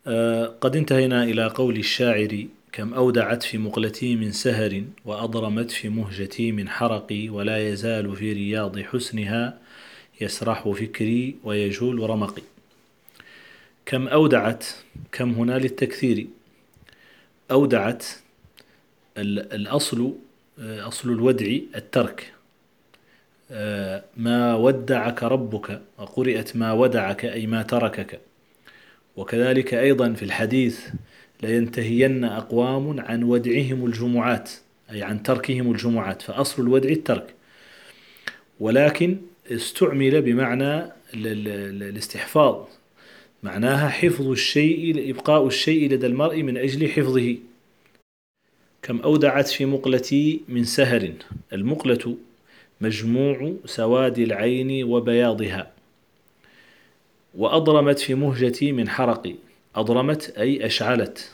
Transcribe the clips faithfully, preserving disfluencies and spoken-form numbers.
آه، قد انتهينا إلى قول الشاعر: كم أودعت في مقلتي من سهر، وأضرمت في مهجتي من حرقي، ولا يزال في رياض حسنها يسرح فكري ويجول رمقي. كم أودعت، كم هنا للتكثير. أودعت الأصل، آه، أصل الودع الترك. آه، ما ودعك ربك، وقرئت ما ودعك أي ما تركك. وكذلك أيضا في الحديث: لينتهين أقوام عن ودعهم الجمعات، أي عن تركهم الجمعات، فأصل الودع الترك، ولكن استعمل بمعنى ال- ال- الاستحفاظ، معناها حفظ الشيء، إبقاء الشيء لدى المرء من أجل حفظه. كم أودعت في مقلتي من سهر. المقلة مجموع سواد العين وبياضها. وأضرمت في مهجتي من حرقي. أضرمت أي أشعلت.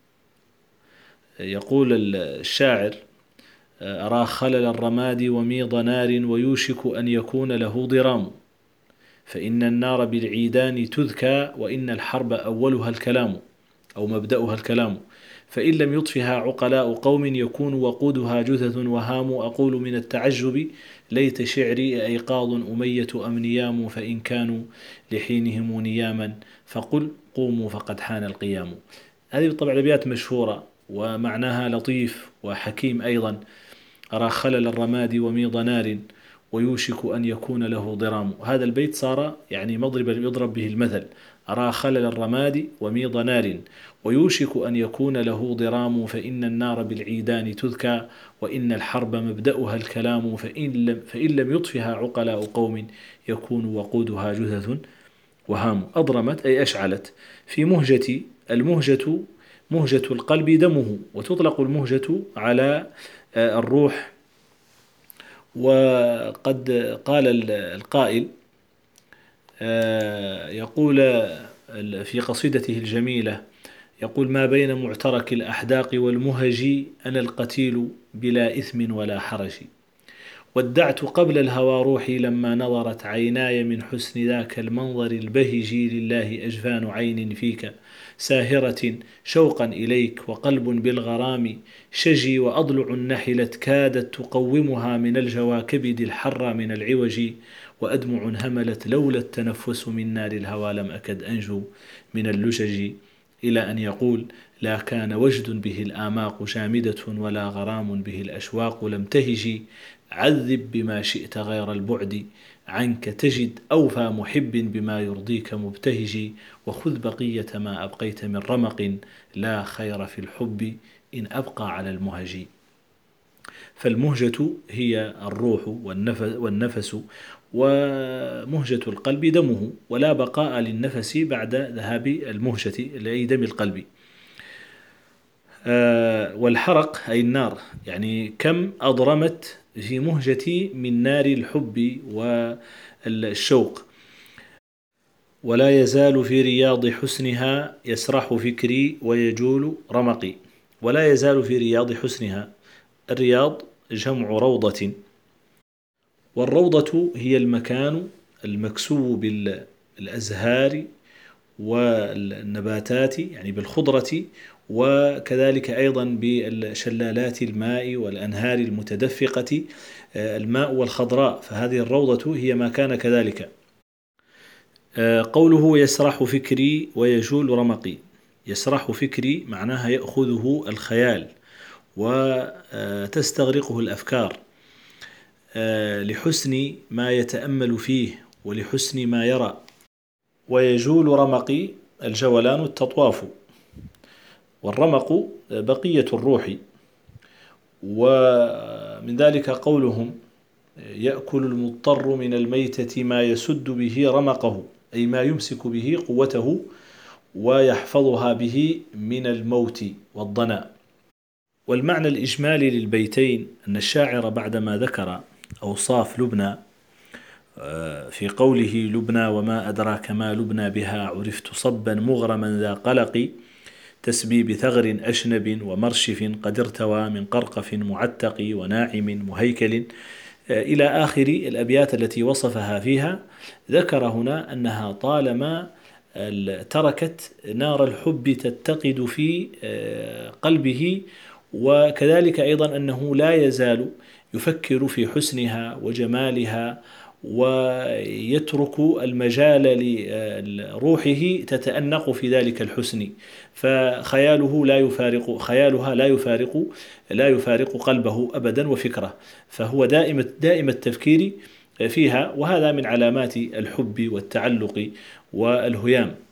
يقول الشاعر: أرى خلل الرماد وميض نار، ويوشك أن يكون له ضرام، فإن النار بالعيدان تذكى، وإن الحرب أولها الكلام أو مبدأها الكلام، فإن لم يطفها عقلاء قوم يكون وقودها جثث وهام. أقول من التعجب: ليت شعري أيقاظ أمية أم نيام، فإن كانوا لحينهم نياما فقل قوموا فقد حان القيام. هذه بالطبع الأبيات مشهورة ومعناها لطيف وحكيم أيضا: أرى خلل الرماد وميض نار، ويوشك أن يكون له ضرام. هذا البيت صار يعني مضربا يضرب به المثل: أرى خلل الرماد وميض نار، ويوشك أن يكون له ضرام، فإن النار بالعيدان تذكى، وإن الحرب مبدأها الكلام، فإن لم, فإن لم يطفها عقلاء قوم يكون وقودها جثث وهام. أضرمت أي أشعلت. في مهجتي، المهجة مهجة القلب دمه، وتطلق المهجة على آه، الروح. وقد قال القائل، آه، يقول في قصيدته الجميلة، يقول: ما بين معترك الأحداق والمهج أنا القتيل بلا إثم ولا حرج، ودعت قبل الهوى روحي لما نظرت عيناي من حسن ذاك المنظر البهج، لله أجفان عين فيك ساهرة شوقا إليك، وقلب بالغرام شجي، وأضلع نحلت كادت تقومها من الجوى كبد الحر من العوج، وأدمع هملت لولا التنفس من نار الهوى لم أكد أنجو من اللجج. إلى أن يقول: لا كان وجد به الآماق جامدة، ولا غرام به الأشواق لم تهج، عذب بما شئت غير البعد عنك تجد أوفى محب بما يرضيك مبتهج، وخذ بقية ما أبقيت من رمق، لا خير في الحب إن أبقى على المهج. فالمهجة هي الروح والنفس، ومهجة القلب دمه، ولا بقاء للنفس بعد ذهاب المهجة أي دم القلب. آه، والحرق أي النار، يعني كم أضرمت في مهجتي من نار الحب والشوق، ولا يزال في رياض حسنها يسرح فكري ويجول رمقي. ولا يزال في رياض حسنها. الرياض جمع روضة، والروضة هي المكان المكسو بالأزهار والنباتات، يعني بالخضرة، وكذلك أيضا بالشلالات الماء والأنهار المتدفقة، الماء والخضراء، فهذه الروضة هي ما كان كذلك. قوله يسرح فكري ويجول رمقي. يسرح فكري معناها يأخذه الخيال وتستغرقه الأفكار لحسن ما يتأمل فيه ولحسن ما يرى. ويجول رمقي الجولان التطواف. والرمق بقية الروح. ومن ذلك قولهم: يأكل المضطر من الميتة ما يسد به رمقه، أي ما يمسك به قوته ويحفظها به من الموت والضناء. والمعنى الإجمالي للبيتين أن الشاعر بعدما ذكر أوصاف لبنى في قوله: لبنى وما أدراك ما لبنى، بها عرفت صبا مغرما ذا قلق، تسبي بثغر أشنب ومرشف قد ارتوى من قرقف معتق وناعم مهيكل، إلى آخر الأبيات التي وصفها فيها. ذكر هنا أنها طالما تركت نار الحب تتقد في قلبه. وكذلك أيضا أنه لا يزال يفكر في حسنها وجمالها، ويترك المجال لروحه تتأنق في ذلك الحسن، فخياله لا يفارق خيالها لا يفارق لا يفارق قلبه أبدا وفكره، فهو دائم دائم التفكير فيها. وهذا من علامات الحب والتعلق والهيام.